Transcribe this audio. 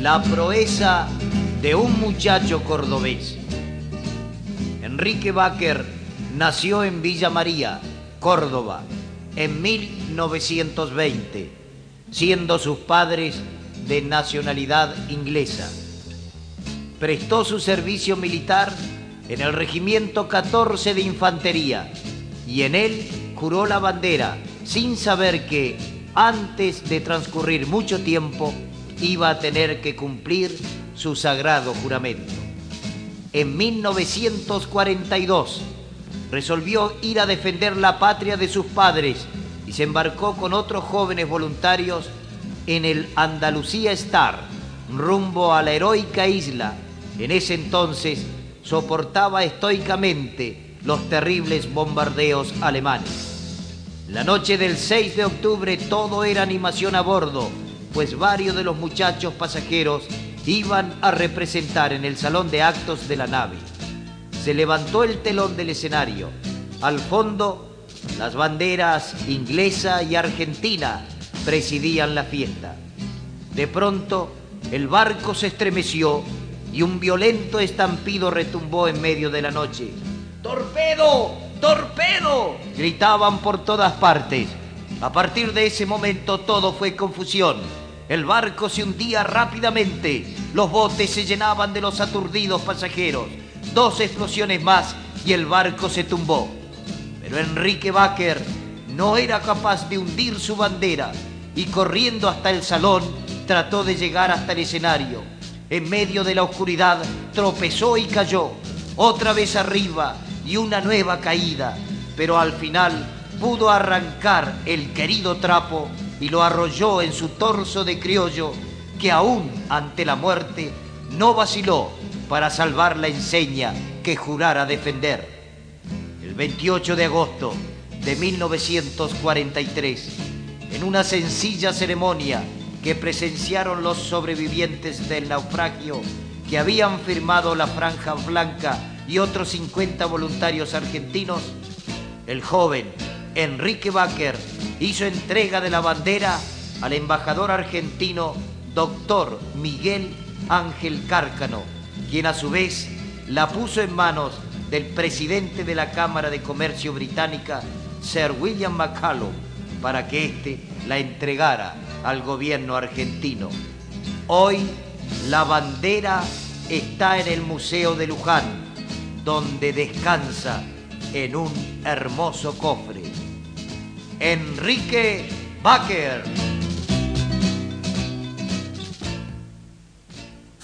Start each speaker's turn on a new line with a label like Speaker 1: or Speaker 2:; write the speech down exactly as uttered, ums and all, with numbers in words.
Speaker 1: la proeza de un muchacho cordobés. Enrique Baker nació en Villa María, Córdoba, en mil novecientos veinte, siendo sus padres de nacionalidad inglesa. Prestó su servicio militar en el Regimiento catorce de Infantería y en él juró la bandera, sin saber que, antes de transcurrir mucho tiempo, iba a tener que cumplir su sagrado juramento. En mil novecientos cuarenta y dos resolvió ir a defender la patria de sus padres y se embarcó con otros jóvenes voluntarios en el Andalucía Star, rumbo a la heroica isla. En ese entonces soportaba estoicamente los terribles bombardeos alemanes. La noche del seis de octubre todo era animación a bordo, pues varios de los muchachos pasajeros iban a representar en el salón de actos de la nave. Se levantó el telón del escenario. Al fondo, las banderas inglesa y argentina presidían la fiesta. De pronto, el barco se estremeció y un violento estampido retumbó en medio de la noche. ¡Torpedo! ¡Torpedo!, gritaban por todas partes. A partir de ese momento todo fue confusión. El barco se hundía rápidamente, los botes se llenaban de los aturdidos pasajeros. Dos explosiones más y el barco se tumbó. Pero Enrique Baker no era capaz de hundir su bandera y corriendo hasta el salón trató de llegar hasta el escenario. En medio de la oscuridad tropezó y cayó. Otra vez arriba y una nueva caída, pero al final pudo arrancar el querido trapo y lo arrolló en su torso de criollo, que aún ante la muerte no vaciló para salvar la enseña que jurara defender. El veintiocho de agosto de mil novecientos cuarenta y tres, en una sencilla ceremonia que presenciaron los sobrevivientes del naufragio que habían firmado la Franja Blanca y otros cincuenta voluntarios argentinos, el joven Enrique Baker hizo entrega de la bandera al embajador argentino doctor Miguel Ángel Cárcano, quien a su vez la puso en manos del presidente de la Cámara de Comercio británica, Sir William McCallum, para que éste la entregara al gobierno argentino. Hoy la bandera está en el Museo de Luján, donde descansa en un hermoso cofre. Enrique Baker.